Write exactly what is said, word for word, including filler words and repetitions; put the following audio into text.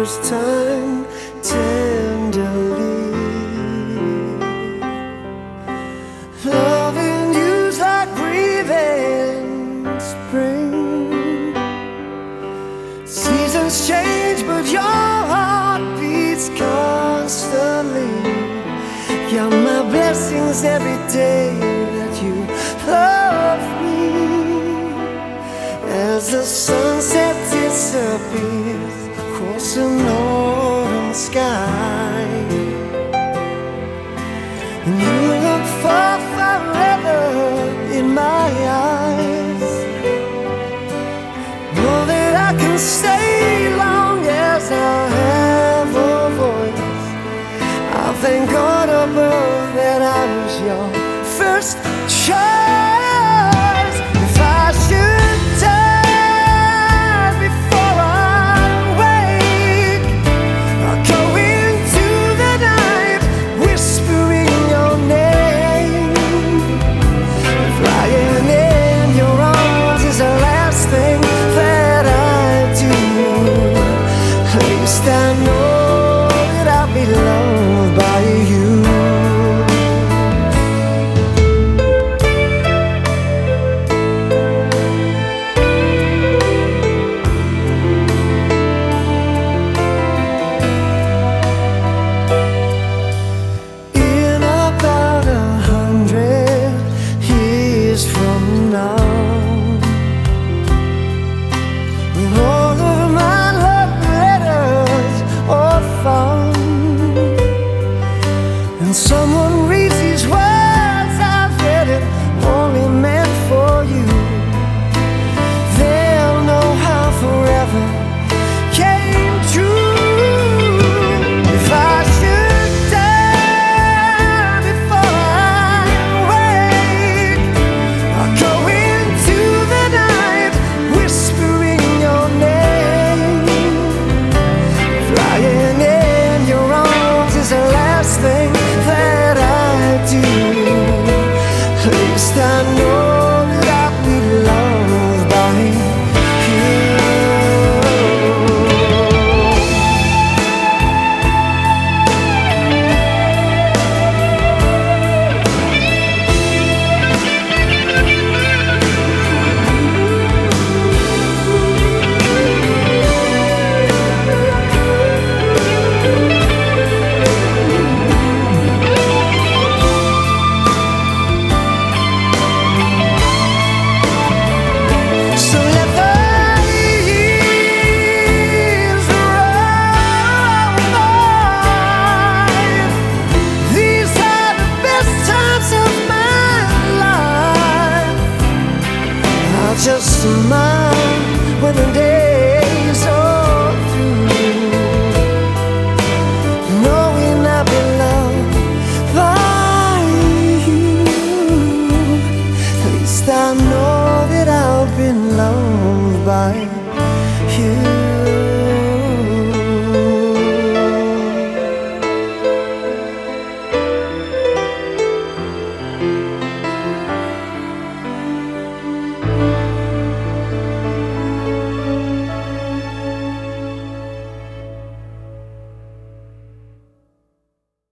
first time tenderly. Loving you's like breathing spring. Seasons change, but your heart beats constantly. You're my blessings every day that you love me. As the sunset disappears across the northern sky, and you look for forever in my eyes. Know that I can stay long as I have a voice. I thank God above that I was your first choice. If I should die before I wake, I'll go into the night whispering your name. Flying in your arms is the last thing that I do. At least I know that I'll be loved